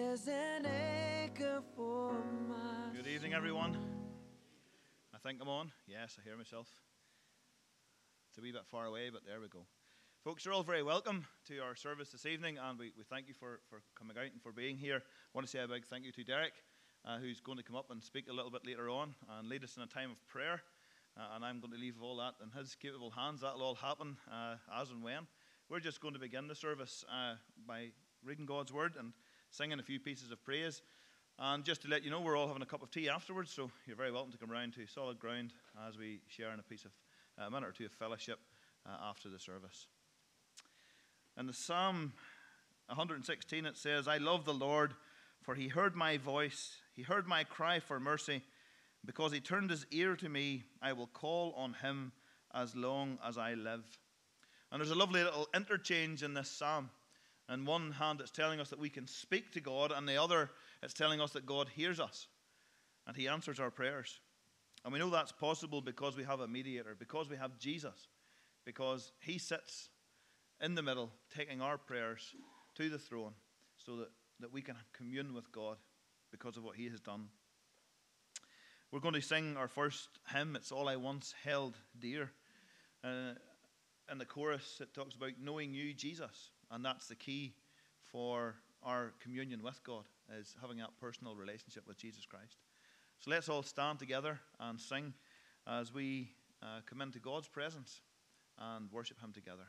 There's an acre for my Good evening, everyone. I think I'm on. Yes, I hear myself. It's a wee bit far away, but there we go. Folks, you're all very welcome to our service this evening, and we thank you for coming out and for being here. I want to say a big thank you to Derek, who's going to come up and speak a little bit later on and lead us in a time of prayer. And I'm going to leave all that in his capable hands. That will all happen as and when. We're just going to begin the service by reading God's Word and singing a few pieces of praise. And just to let you know, we're all having a cup of tea afterwards, so you're very welcome to come around to solid ground as we share in a minute or two of fellowship after the service. In the Psalm 116 it says, I love the Lord, for he heard my voice, he heard my cry for mercy. Because he turned his ear to me, I will call on him as long as I live. And there's a lovely little interchange in this psalm. On one hand, it's telling us that we can speak to God, and the other, it's telling us that God hears us, and he answers our prayers. And we know that's possible because we have a mediator, because we have Jesus, because he sits in the middle, taking our prayers to the throne, so that we can commune with God because of what he has done. We're going to sing our first hymn, It's All I Once Held Dear. In the chorus, it talks about knowing you, Jesus. And that's the key for our communion with God, is having that personal relationship with Jesus Christ. So let's all stand together and sing as we come into God's presence and worship him together.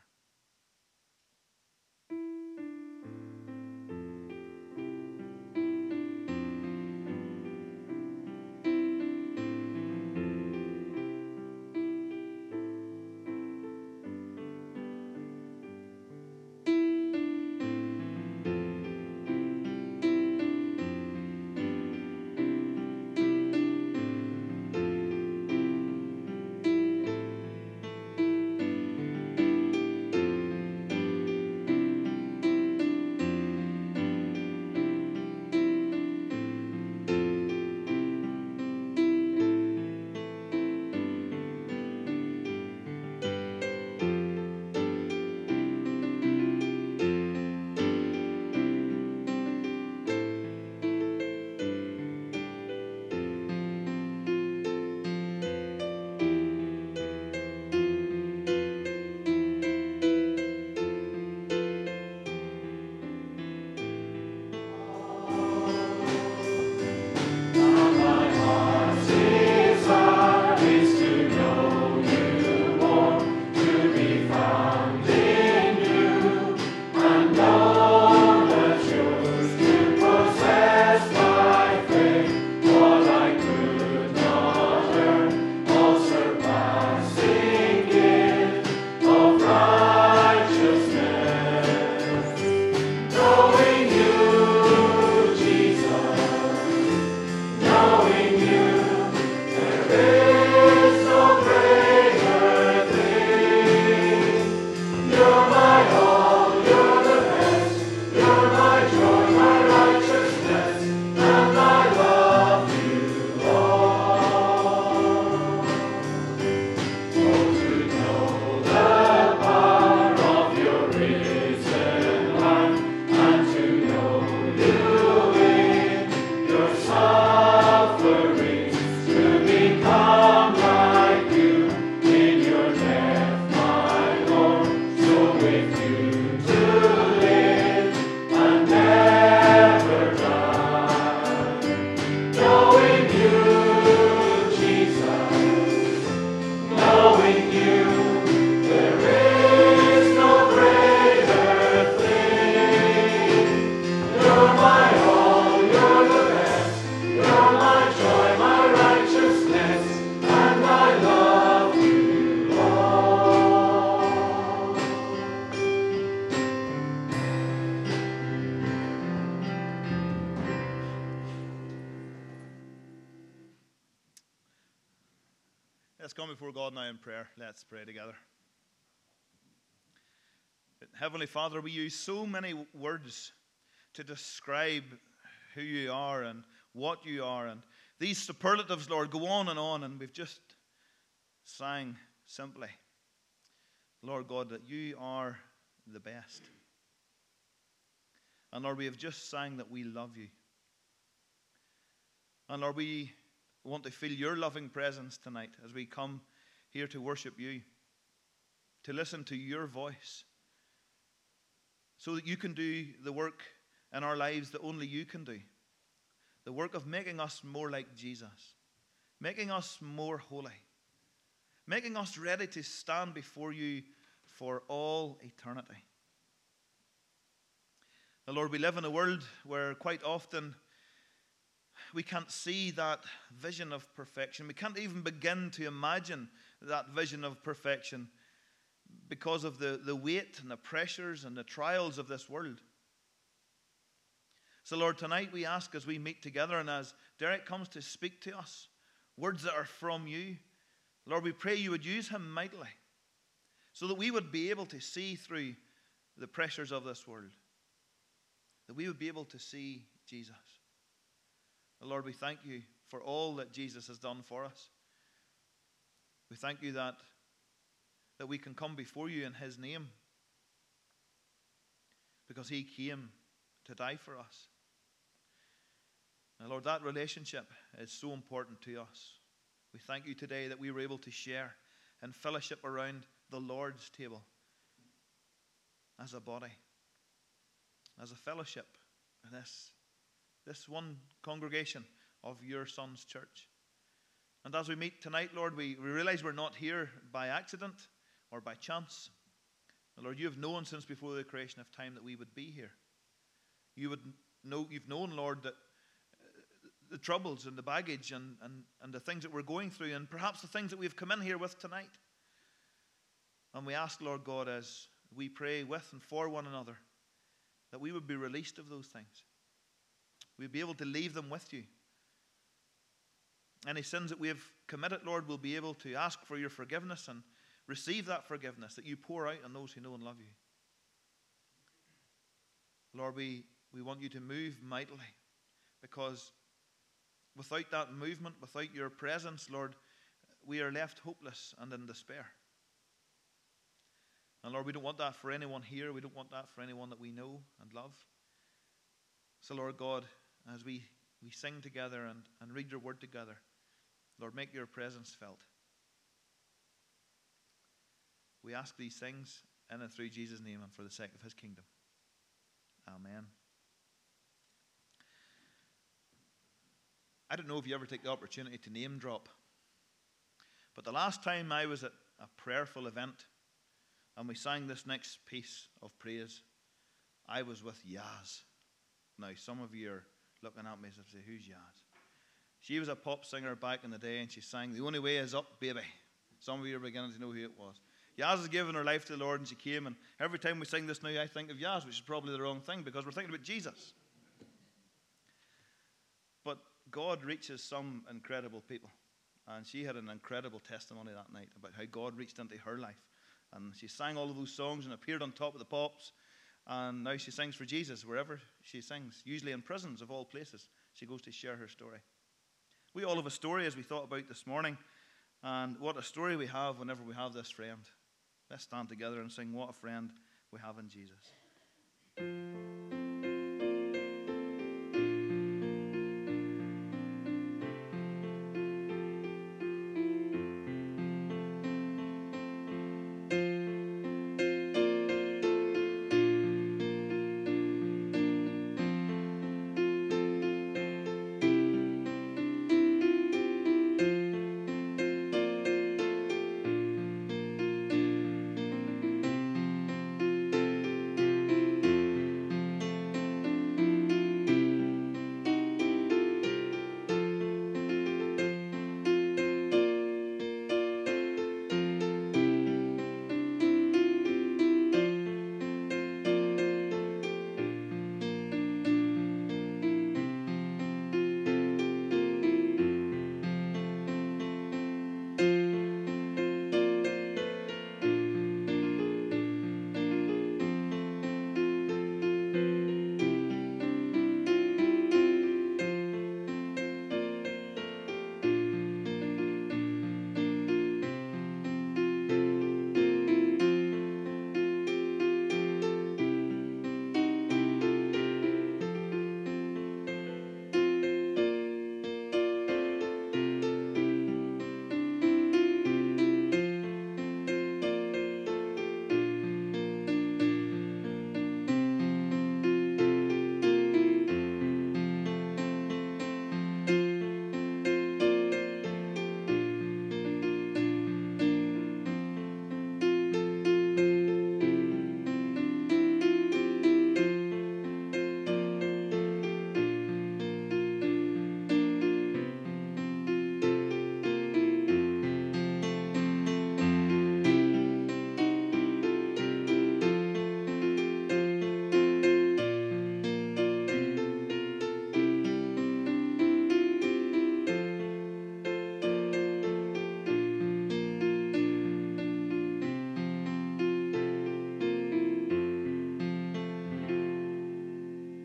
Let's come before God now in prayer. Let's pray together. Heavenly Father, we use so many words to describe who you are and what you are. And these superlatives, Lord, go on, and we've just sang simply, Lord God, that you are the best. And Lord, we have just sang that we love you. And Lord, we want to feel your loving presence tonight as we come here to worship you, to listen to your voice, so that you can do the work in our lives that only you can do. The work of making us more like Jesus, making us more holy, making us ready to stand before you for all eternity. Now, Lord, we live in a world where quite often we can't see that vision of perfection. We can't even begin to imagine that vision of perfection because of the weight and the pressures and the trials of this world. So, Lord, tonight we ask as we meet together and as Derek comes to speak to us, words that are from you, Lord, we pray you would use him mightily so that we would be able to see through the pressures of this world, that we would be able to see Jesus. Lord, we thank you for all that Jesus has done for us. We thank you that we can come before you in his name because he came to die for us. Now, Lord, that relationship is so important to us. We thank you today that we were able to share and fellowship around the Lord's table as a body, as a fellowship in this one congregation of your Son's church. And as we meet tonight, Lord, we realize we're not here by accident or by chance. Lord, you have known since before the creation of time that we would be here. You've known, Lord, that the troubles and the baggage and the things that we're going through, and perhaps the things that we've come in here with tonight. And we ask, Lord God, as we pray with and for one another, that we would be released of those things. We'd be able to leave them with you. Any sins that we have committed, Lord, we'll be able to ask for your forgiveness and receive that forgiveness that you pour out on those who know and love you. Lord, we want you to move mightily, because without that movement, without your presence, Lord, we are left hopeless and in despair. And Lord, we don't want that for anyone here. We don't want that for anyone that we know and love. So, Lord God, as we sing together and read your word together, Lord, make your presence felt. We ask these things in and through Jesus' name and for the sake of his kingdom. Amen. I don't know if you ever take the opportunity to name drop, but the last time I was at a prayerful event and we sang this next piece of praise, I was with Yaz. Now, some of you are looking at me and say, who's Yaz? She was a pop singer back in the day, and she sang The Only Way Is Up, Baby. Some of you are beginning to know who it was. Yaz has given her life to the Lord, and she came, and every time we sing this now, I think of Yaz, which is probably the wrong thing, because we're thinking about Jesus. But God reaches some incredible people, and she had an incredible testimony that night about how God reached into her life. And she sang all of those songs and appeared on top of the pops, and now she sings for Jesus wherever she sings, usually in prisons of all places. She goes to share her story. We all have a story, as we thought about this morning, and what a story we have whenever we have this friend. Let's stand together and sing What a Friend We Have in Jesus.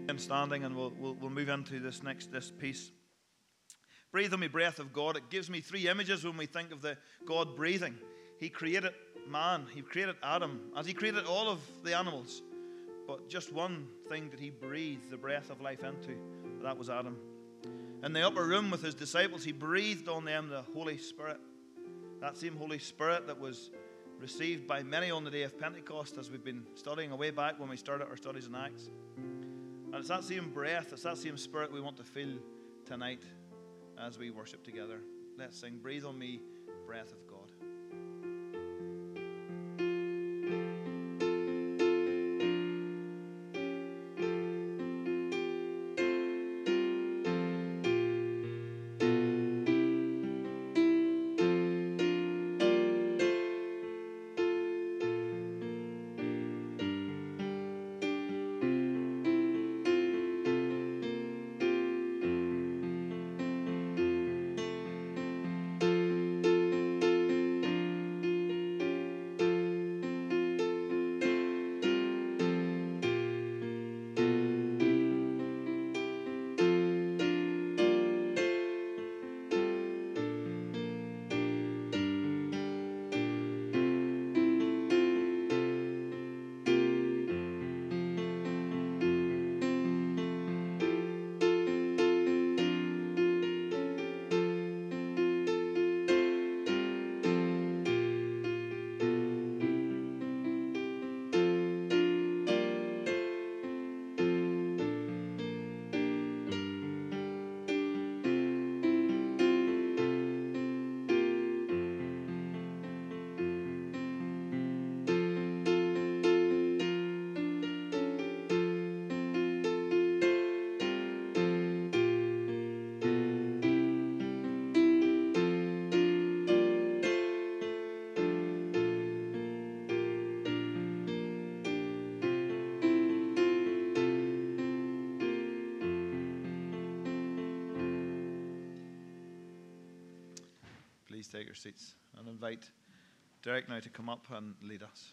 And standing, and we'll move into this piece. Breathe on me, breath of God. It gives me three images when we think of the God breathing. He created man, he created Adam, as he created all of the animals. But just one thing that he breathed the breath of life into, that was Adam. In the upper room with his disciples, he breathed on them the Holy Spirit. That same Holy Spirit that was received by many on the day of Pentecost, as we've been studying away back when we started our studies in Acts. And it's that same breath, it's that same Spirit we want to feel tonight as we worship together. Let's sing, Breathe on Me, Breath of God. Please take your seats and invite Derek now to come up and lead us.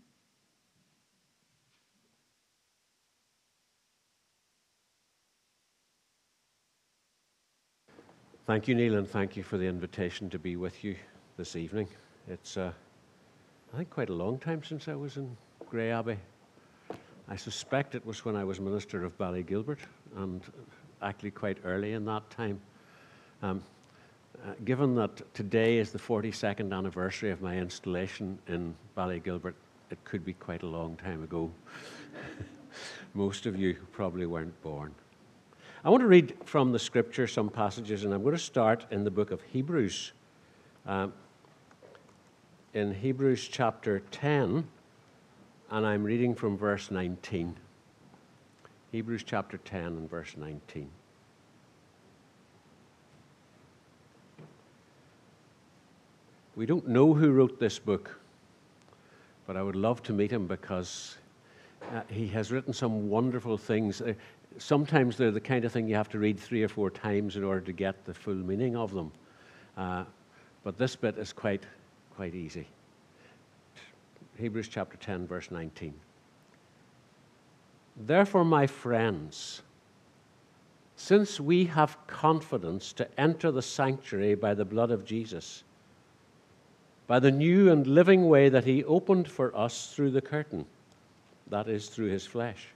Thank you, Neil, and thank you for the invitation to be with you this evening. It's, I think, quite a long time since I was in Grey Abbey. I suspect it was when I was minister of Ballygilbert, and actually quite early in that time. Given that today is the 42nd anniversary of my installation in Ballygilbert, it could be quite a long time ago. Most of you probably weren't born. I want to read from the scripture some passages, and I'm going to start in the book of Hebrews. In Hebrews chapter 10, and I'm reading from verse 19. Hebrews chapter 10 and verse 19. We don't know who wrote this book, but I would love to meet him because he has written some wonderful things. Sometimes they're the kind of thing you have to read 3 or 4 times in order to get the full meaning of them. But this bit is quite easy. Hebrews chapter 10, verse 19. Therefore, my friends, since we have confidence to enter the sanctuary by the blood of Jesus, by the new and living way that he opened for us through the curtain, that is, through his flesh.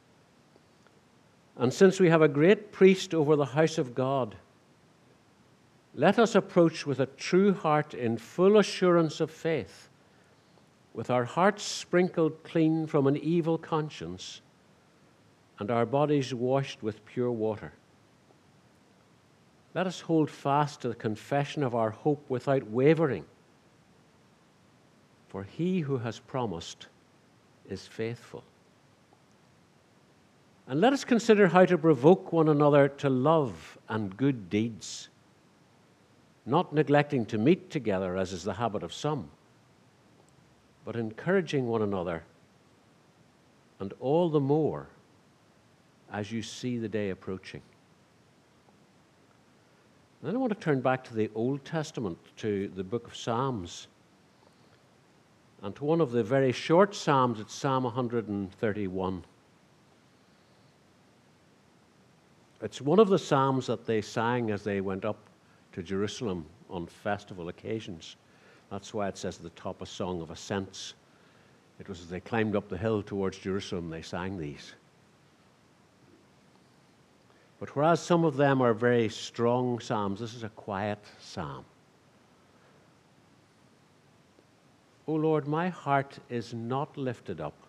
And since we have a great priest over the house of God, let us approach with a true heart in full assurance of faith, with our hearts sprinkled clean from an evil conscience and our bodies washed with pure water. Let us hold fast to the confession of our hope without wavering, for he who has promised is faithful. And let us consider how to provoke one another to love and good deeds, not neglecting to meet together as is the habit of some, but encouraging one another, and all the more as you see the day approaching. Then I want to turn back to the Old Testament, to the book of Psalms, and to one of the very short Psalms. It's Psalm 131. It's one of the psalms that they sang as they went up to Jerusalem on festival occasions. That's why it says at the top, a song of ascents. It was as they climbed up the hill towards Jerusalem, they sang these. But whereas some of them are very strong psalms, this is a quiet psalm. O Lord, my heart is not lifted up.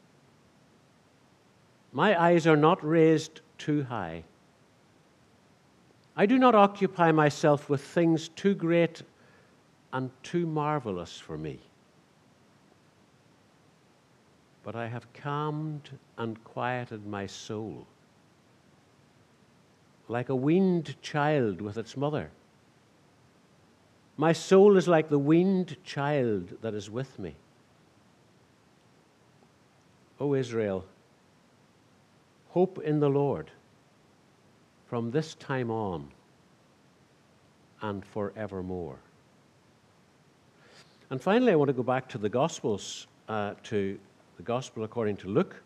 My eyes are not raised too high. I do not occupy myself with things too great and too marvelous for me. But I have calmed and quieted my soul, like a weaned child with its mother. My soul is like the weaned child that is with me. O Israel, hope in the Lord from this time on and forevermore. And finally, I want to go back to the Gospels, to the Gospel according to Luke.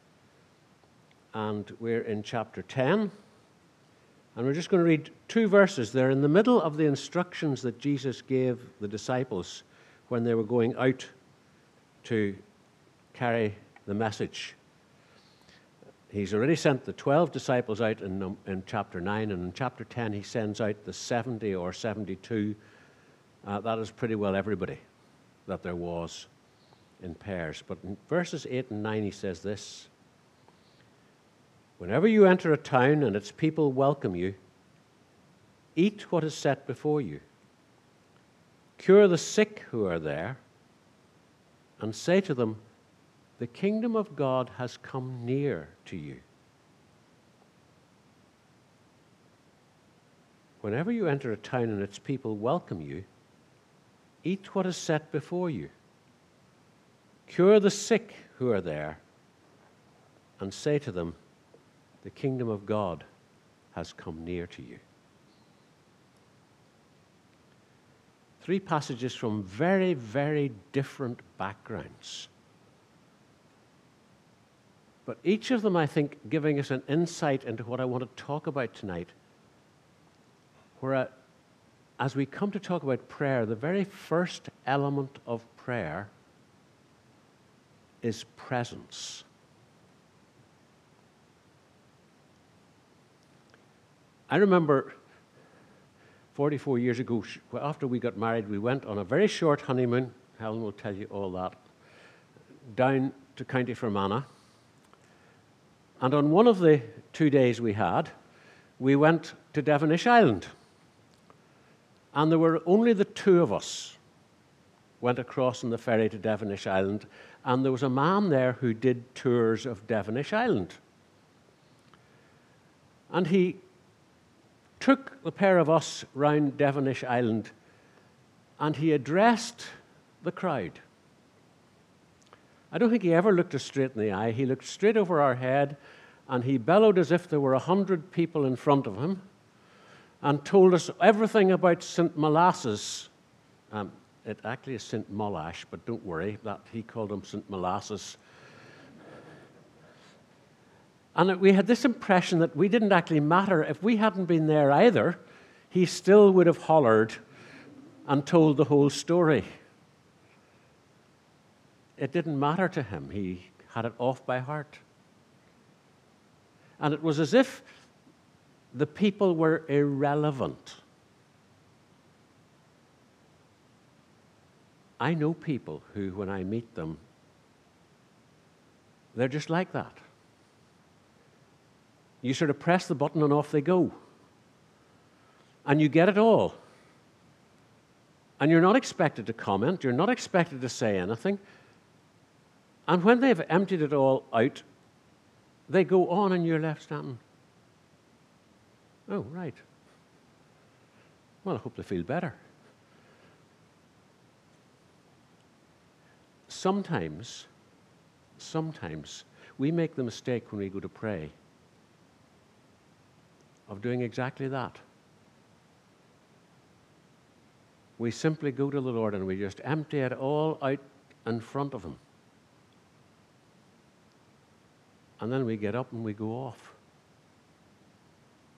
And we're in chapter 10. And we're just going to read 2 verses. They're in the middle of the instructions that Jesus gave the disciples when they were going out to carry the message. He's already sent the 12 disciples out in chapter 9, and in chapter 10 he sends out the 70 or 72. That is pretty well everybody that there was in pairs. But in verses 8 and 9 he says this: Whenever you enter a town and its people welcome you, eat what is set before you. Cure the sick who are there, and say to them, the kingdom of God has come near to you. Whenever you enter a town and its people welcome you, eat what is set before you. Cure the sick who are there, and say to them, the kingdom of God has come near to you. 3 passages from very, very different backgrounds. But each of them, I think, giving us an insight into what I want to talk about tonight. Where, as we come to talk about prayer, the very first element of prayer is presence. I remember 44 years ago, after we got married, we went on a very short honeymoon. Helen will tell you all that. Down to County Fermanagh. And on one of the 2 days we had, we went to Devonish Island. And there were only the 2 of us went across on the ferry to Devonish Island. And there was a man there who did tours of Devonish Island. And he took the pair of us round Devonish Island, and he addressed the crowd. I don't think he ever looked us straight in the eye. He looked straight over our head, and he bellowed as if there were 100 people in front of him, and told us everything about St. Molasses. It actually is St. Mollash, but don't worry, that he called him St. Molasses. And we had this impression that we didn't actually matter. If we hadn't been there either, he still would have hollered and told the whole story. It didn't matter to him. He had it off by heart. And it was as if the people were irrelevant. I know people who, when I meet them, they're just like that. You sort of press the button and off they go. And you get it all. And you're not expected to comment. You're not expected to say anything. And when they've emptied it all out, they go on and you're left standing. Oh, right. Well, I hope they feel better. Sometimes we make the mistake when we go to pray of doing exactly that. We simply go to the Lord and we just empty it all out in front of Him. And then we get up and we go off.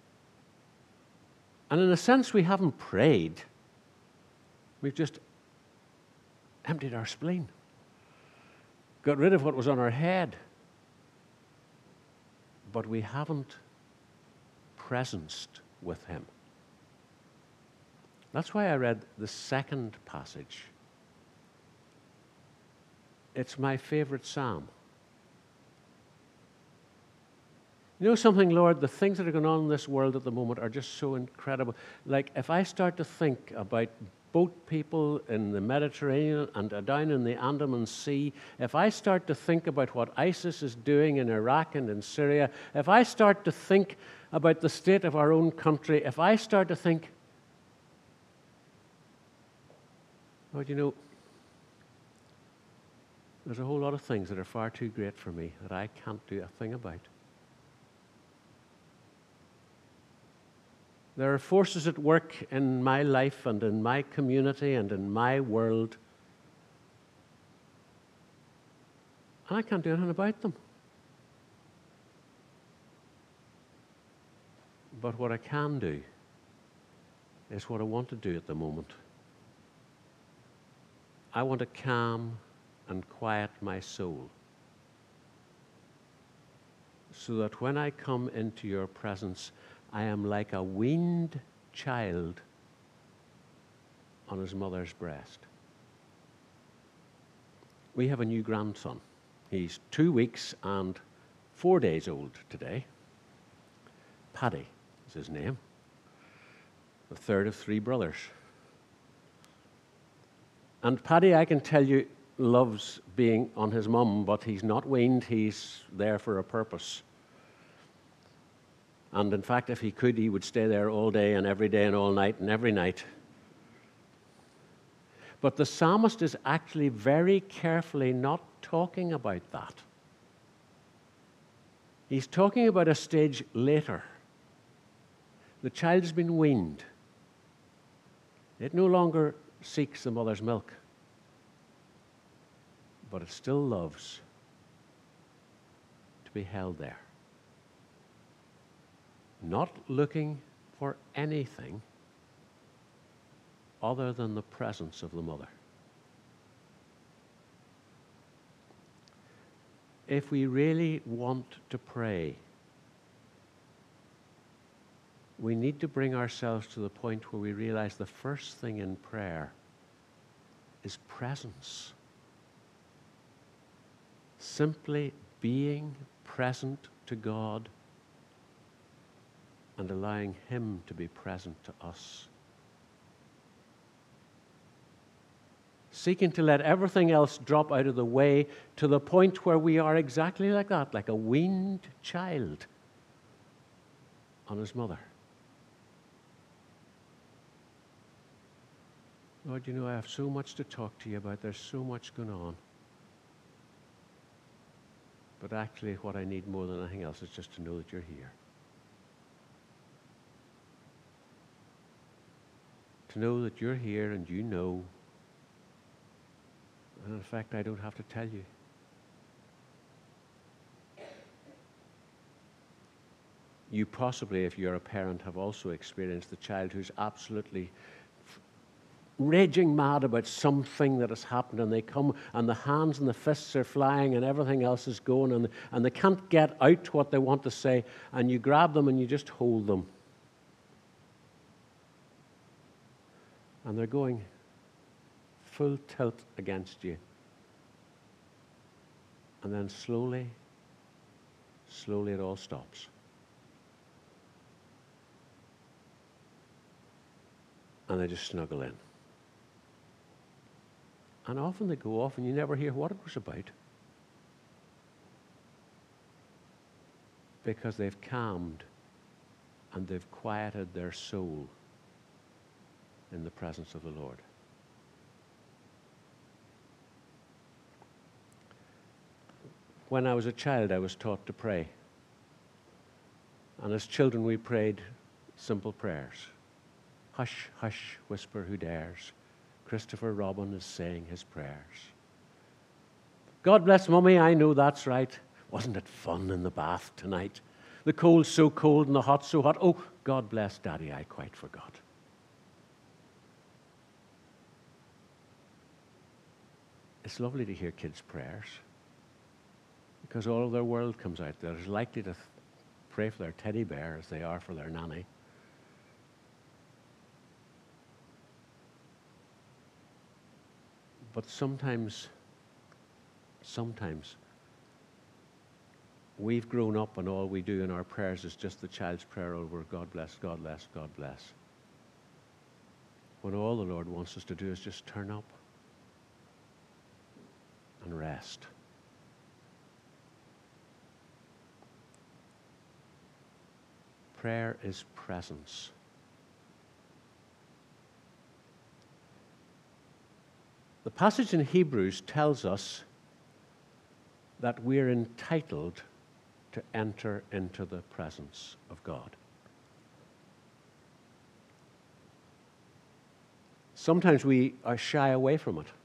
And in a sense, we haven't prayed. We've just emptied our spleen, got rid of what was on our head. But we haven't presenced with him. That's why I read the second passage. It's my favorite psalm. You know something, Lord? The things that are going on in this world at the moment are just so incredible. Like, if I start to think about boat people in the Mediterranean and down in the Andaman Sea, if I start to think about what ISIS is doing in Iraq and in Syria, if I start to think about the state of our own country, if I start to think, Lord, you know, there's a whole lot of things that are far too great for me that I can't do a thing about. There are forces at work in my life and in my community and in my world, and I can't do anything about them. But what I can do is what I want to do at the moment. I want to calm and quiet my soul so that when I come into your presence, I am like a weaned child on his mother's breast. We have a new grandson. He's 2 weeks and 4 days old today. Paddy is his name, the third of 3 brothers. And Paddy, I can tell you, loves being on his mum, but he's not weaned. He's there for a purpose. And in fact, if he could, he would stay there all day and all night and every night. But the psalmist is actually very carefully not talking about that. He's talking about a stage later. The child has been weaned. It no longer seeks the mother's milk, but it still loves to be held there. Not looking for anything other than the presence of the mother. If we really want to pray, we need to bring ourselves to the point where we realize the first thing in prayer is presence. Simply being present to God and allowing him to be present to us. Seeking to let everything else drop out of the way to the point where we are exactly like that, like a weaned child on his mother. Lord, you know, I have so much to talk to you about. There's so much going on. But actually, what I need more than anything else is just to know that you're here. To know that you're here and you know. And in fact, I don't have to tell you. You possibly, if you're a parent, have also experienced the child who's absolutely raging mad about something that has happened, and they come and the hands and the fists are flying and everything else is going, and they can't get out what they want to say, and you grab them and you just hold them. And they're going full tilt against you. And then slowly it all stops. And they just snuggle in. And often they go off and you never hear what it was about. Because they've calmed and they've quieted their soul in the presence of the Lord. When I was a child, I was taught to pray. And as children, we prayed simple prayers. Hush, hush, whisper who dares. Christopher Robin is saying his prayers. God bless Mummy, I know that's right. Wasn't it fun in the bath tonight? The cold's so cold and the hot's so hot. Oh, God bless Daddy, I quite forgot. It's lovely to hear kids' prayers because all of their world comes out. They're as likely to pray for their teddy bear as they are for their nanny. But sometimes we've grown up and all we do in our prayers is just the child's prayer over God bless, God bless, God bless. When all the Lord wants us to do is just turn up and rest. Prayer is presence. The passage in Hebrews tells us that we're entitled to enter into the presence of God. Sometimes we are shy away from it.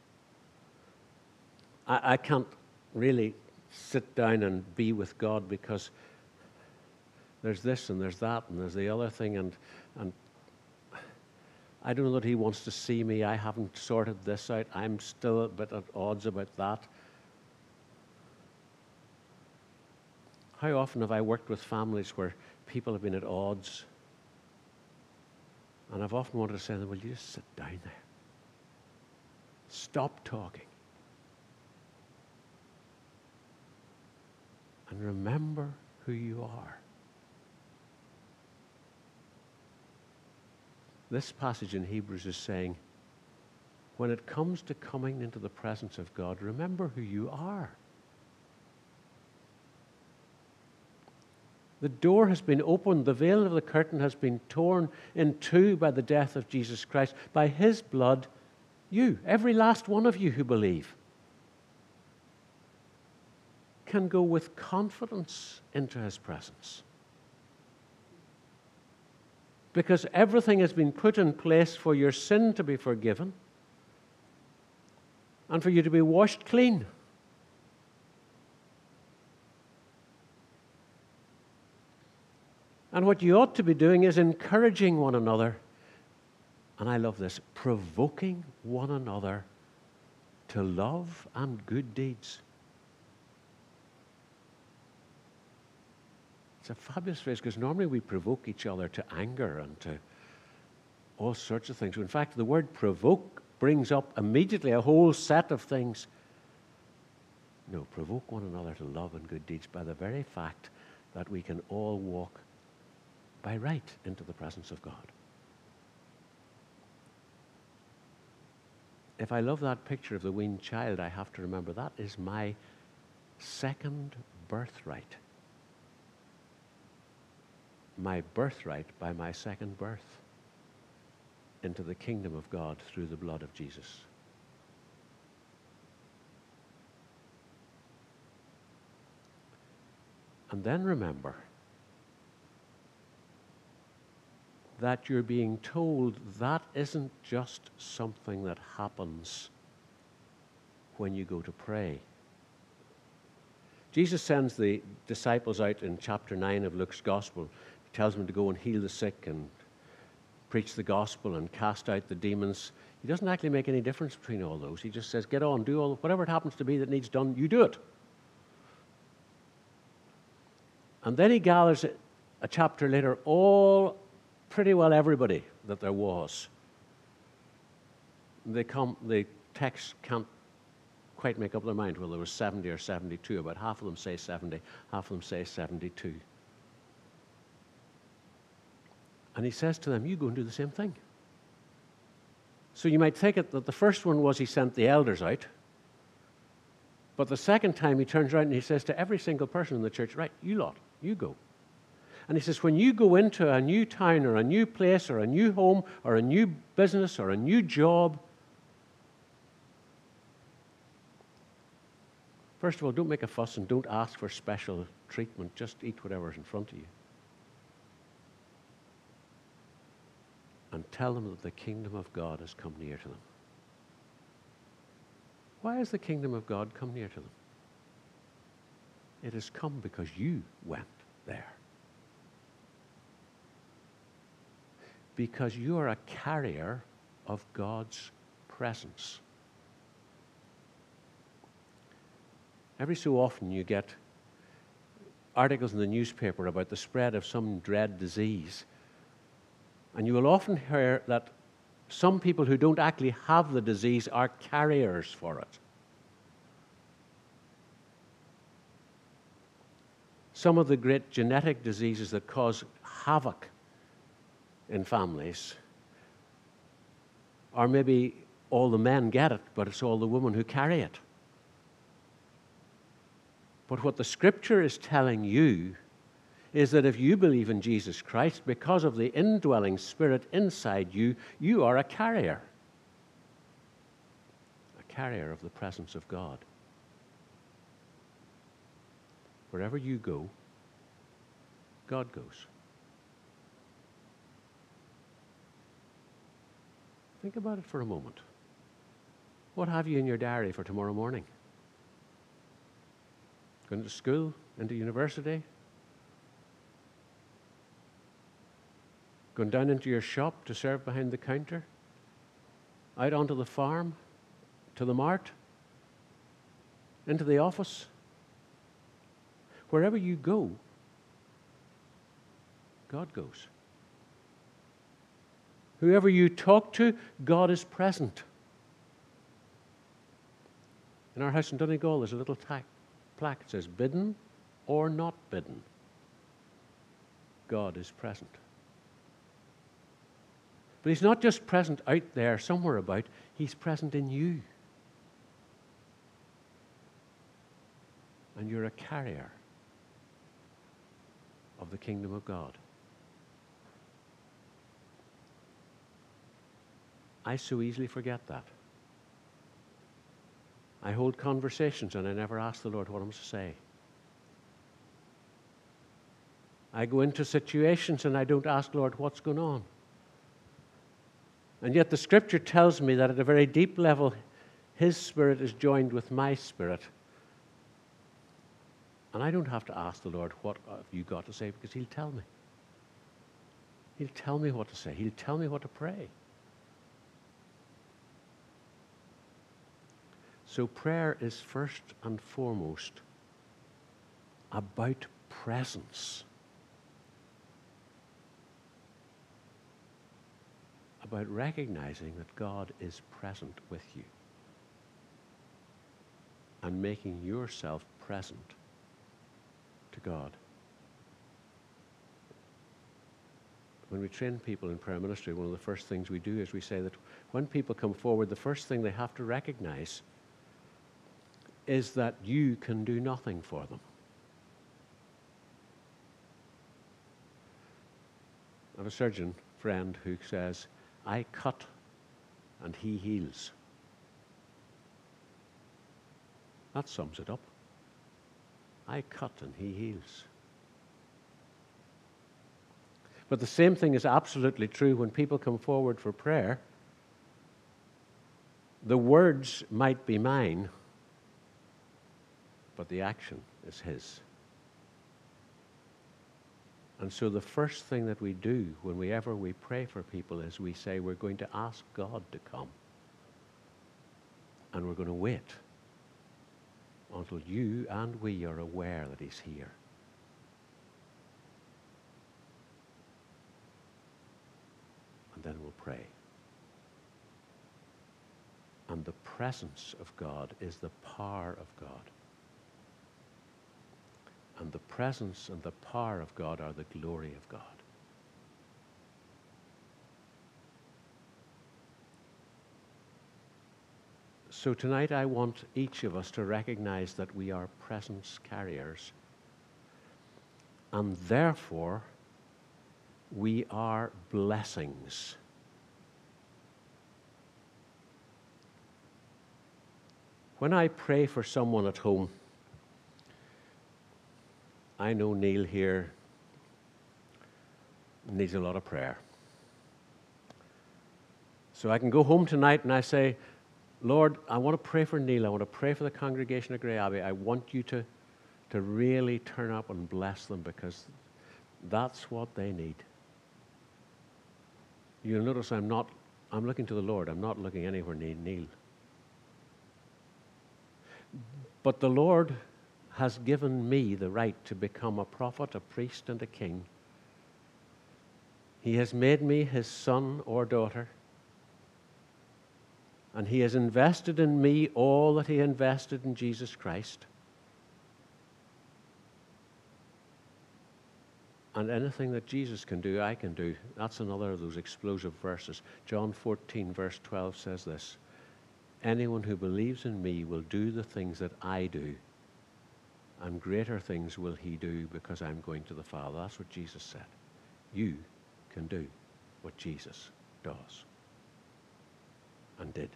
I can't really sit down and be with God because there's this and there's that and there's the other thing, and I don't know that he wants to see me. I haven't sorted this out. I'm still a bit at odds about that. How often have I worked with families where people have been at odds? And I've often wanted to say to them, will you just sit down there? Stop talking. And remember who you are. This passage in Hebrews is saying, when it comes to coming into the presence of God, remember who you are. The door has been opened, the veil of the curtain has been torn in two by the death of Jesus Christ. By his blood, you, every last one of you who believe, can go with confidence into his presence. Because everything has been put in place for your sin to be forgiven and for you to be washed clean. And what you ought to be doing is encouraging one another, and I love this, provoking one another to love and good deeds. It's a fabulous phrase because normally we provoke each other to anger and to all sorts of things. In fact, the word provoke brings up immediately a whole set of things. No, provoke one another to love and good deeds by the very fact that we can all walk by right into the presence of God. If I love that picture of the weaned child, I have to remember that is my second birthright. My birthright by my second birth into the kingdom of God through the blood of Jesus. And then remember that you're being told that isn't just something that happens when you go to pray. Jesus sends the disciples out in chapter 9 of Luke's Gospel. He tells them to go and heal the sick and preach the gospel and cast out the demons. He doesn't actually make any difference between all those. He just says, get on, do all, whatever it happens to be that needs done, you do it. And then he gathers a chapter later pretty well everybody that there was. The text can't quite make up their mind. Well, there was 70 or 72. About half of them say 70, half of them say 72. And he says to them, you go and do the same thing. So you might take it that the first one was he sent the elders out. But the second time he turns around and he says to every single person in the church, right, you lot, you go. And he says, when you go into a new town or a new place or a new home or a new business or a new job, first of all, don't make a fuss and don't ask for special treatment. Just eat whatever's in front of you. And tell them that the kingdom of God has come near to them. Why has the kingdom of God come near to them? It has come because you went there. because you are a carrier of God's presence. Every so often you get articles in the newspaper about the spread of some dread disease. And you will often hear that some people who don't actually have the disease are carriers for it. Some of the great genetic diseases that cause havoc in families are maybe all the men get it, but it's all the women who carry it. But what the Scripture is telling you is that if you believe in Jesus Christ, because of the indwelling Spirit inside you, you are a carrier of the presence of God. Wherever you go, God goes. Think about it for a moment. What have you in your diary for tomorrow morning? Going to school, into university? Going down into your shop to serve behind the counter? Out onto the farm? To the mart? Into the office? Wherever you go, God goes. Whoever you talk to, God is present. In our house in Donegal, there's a little plaque that says, bidden or not bidden, God is present. But He's not just present out there somewhere about, He's present in you. And you're a carrier of the kingdom of God. I so easily forget that. I hold conversations and I never ask the Lord what I'm to say. I go into situations and I don't ask, Lord, what's going on? And yet the Scripture tells me that at a very deep level, His Spirit is joined with my spirit. And I don't have to ask the Lord, what have you got to say? Because He'll tell me. He'll tell me what to say. He'll tell me what to pray. So prayer is first and foremost about presence. About recognizing that God is present with you. And making yourself present to God. When we train people in prayer ministry, one of the first things we do is we say that when people come forward, the first thing they have to recognize is that you can do nothing for them. I have a surgeon friend who says, I cut and he heals. That sums it up. I cut and he heals. But the same thing is absolutely true when people come forward for prayer. The words might be mine, but the action is His. And so the first thing that we do whenever we pray for people is we say we're going to ask God to come. And we're going to wait until you and we are aware that He's here. And then we'll pray. And the presence of God is the power of God. And the presence and the power of God are the glory of God. So tonight I want each of us to recognize that we are presence carriers. And therefore, we are blessings. When I pray for someone at home, I know Neil here needs a lot of prayer. So I can go home tonight and I say, Lord, I want to pray for Neil. I want to pray for the congregation of Grey Abbey. I want you to really turn up and bless them because that's what they need. You'll notice I'm looking to the Lord. I'm not looking anywhere near Neil. But the Lord has given me the right to become a prophet, a priest, and a king. He has made me his son or daughter. And he has invested in me all that he invested in Jesus Christ. And anything that Jesus can do, I can do. That's another of those explosive verses. John 14, verse 12 says this: anyone who believes in me will do the things that I do, and greater things will he do because I'm going to the Father. That's what Jesus said. You can do what Jesus does and did.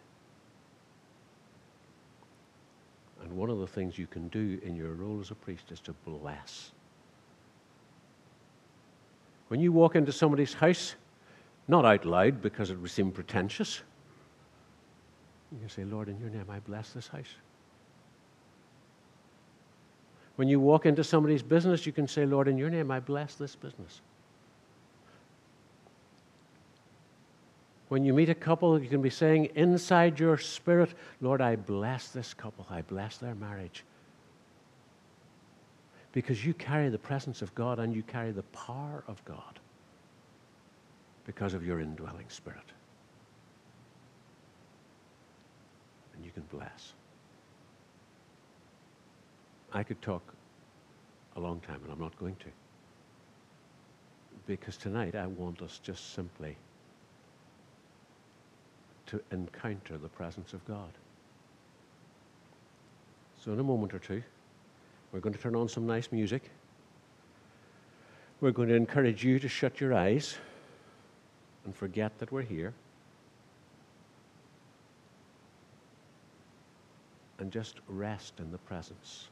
And one of the things you can do in your role as a priest is to bless. When you walk into somebody's house, not out loud because it would seem pretentious, you can say, Lord, in your name I bless this house. When you walk into somebody's business, you can say, Lord, in your name I bless this business. When you meet a couple, you can be saying inside your spirit, Lord, I bless this couple. I bless their marriage. Because you carry the presence of God and you carry the power of God because of your indwelling spirit. And you can bless. I could talk a long time, and I'm not going to. Because tonight I want us just simply to encounter the presence of God. So in a moment or two, we're going to turn on some nice music. We're going to encourage you to shut your eyes and forget that we're here. And just rest in the presence.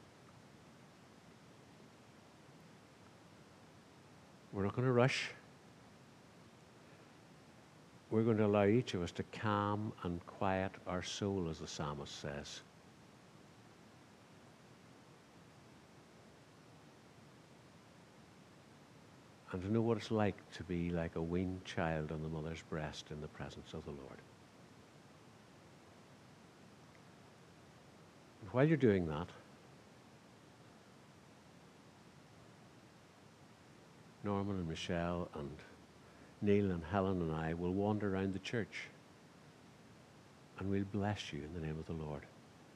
We're not going to rush. We're going to allow each of us to calm and quiet our soul, as the psalmist says. And to know what it's like to be like a weaned child on the mother's breast in the presence of the Lord. And while you're doing that, Norman and Michelle and Neil and Helen and I will wander around the church and we'll bless you in the name of the Lord.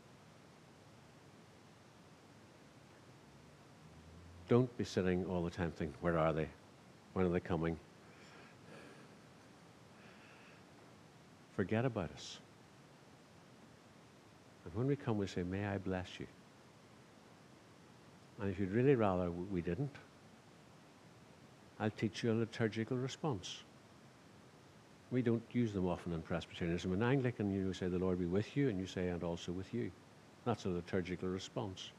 Don't be sitting all the time thinking, where are they? When are they coming? Forget about us. And when we come, we say, may I bless you. And if you'd really rather we didn't, I'll teach you a liturgical response. We don't use them often in Presbyterianism. In Anglican, you say, the Lord be with you, and you say, and also with you. That's a liturgical response.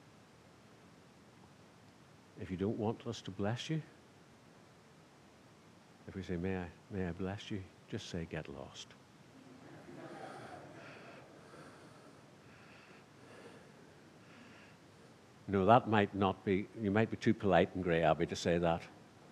If you don't want us to bless you, if we say, may I bless you, just say, get lost. No, that might not be, you might be too polite in Grey Abbey to say that.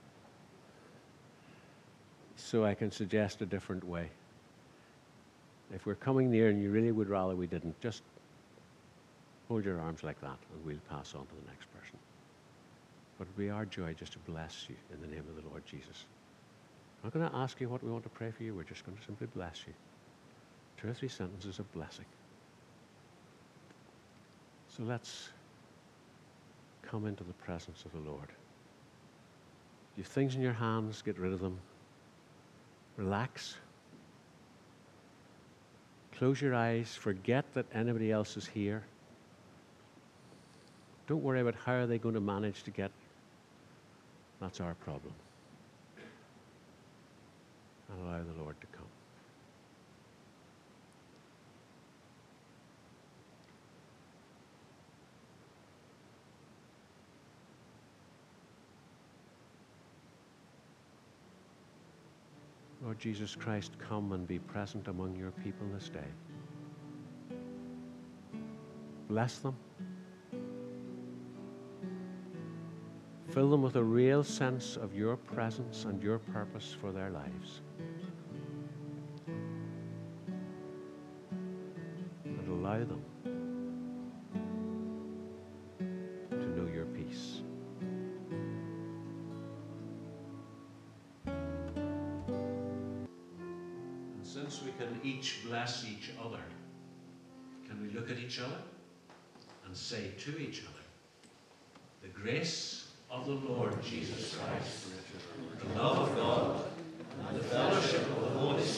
So I can suggest a different way. If we're coming near and you really would rather we didn't, just hold your arms like that and we'll pass on to the next person. But it would be our joy just to bless you in the name of the Lord Jesus. I'm not going to ask you what we want to pray for you. We're just going to simply bless you. 2 or 3 sentences of blessing. So let's come into the presence of the Lord. You have things in your hands, get rid of them. Relax. Close your eyes. Forget that anybody else is here. Don't worry about how are they going to manage to get. That's our problem. And allow the Lord to come. Lord Jesus Christ, come and be present among your people this day. Bless them. Fill them with a real sense of your presence and your purpose for their lives. allow them to know your peace. And since we can each bless each other, can we look at each other and say to each other, the grace of the Lord Jesus Christ, the love of God, and the fellowship of the Holy Spirit